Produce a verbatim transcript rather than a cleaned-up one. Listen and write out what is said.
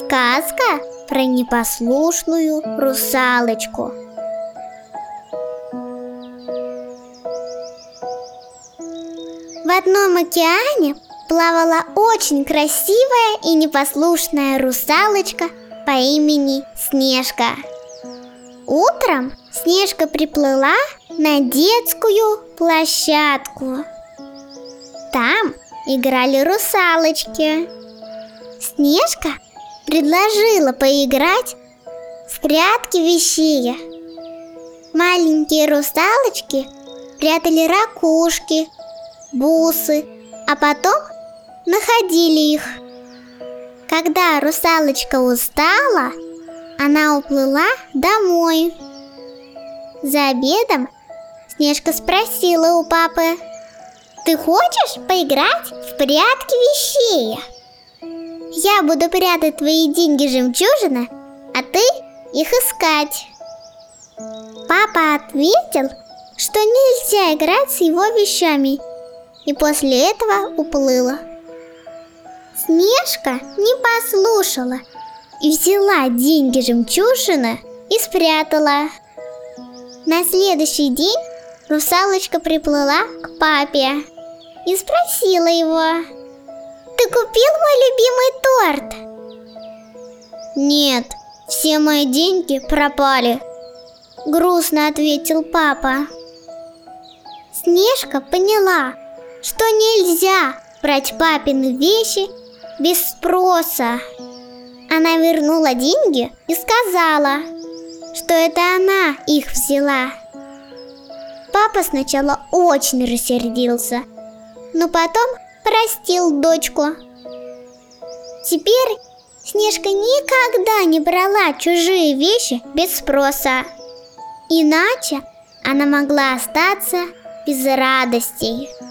Сказка про непослушную русалочку. В одном океане плавала очень красивая и непослушная русалочка по имени Снежка. Утром Снежка приплыла на детскую площадку. Там играли русалочки. Снежка предложила поиграть в прятки-вещие. Маленькие русалочки прятали ракушки, бусы, а потом находили их. Когда русалочка устала, она уплыла домой. За обедом Снежка спросила у папы: «Ты хочешь поиграть в прятки-вещие? Я буду прятать твои деньги-жемчужины, а ты их искать». Папа ответил, что нельзя играть с его вещами, и после этого уплыла. Снежка не послушала и взяла деньги-жемчужины и спрятала. На следующий день русалочка приплыла к папе и спросила его: «Ты купил мой любимый торт?» «Нет, все мои деньги пропали», — грустно ответил папа. Снежка поняла, что нельзя брать папины вещи без спроса. Она вернула деньги и сказала, что это она их взяла. Папа сначала очень рассердился, но потом простил дочку. Теперь Снежка никогда не брала чужие вещи без спроса. Иначе она могла остаться без радостей.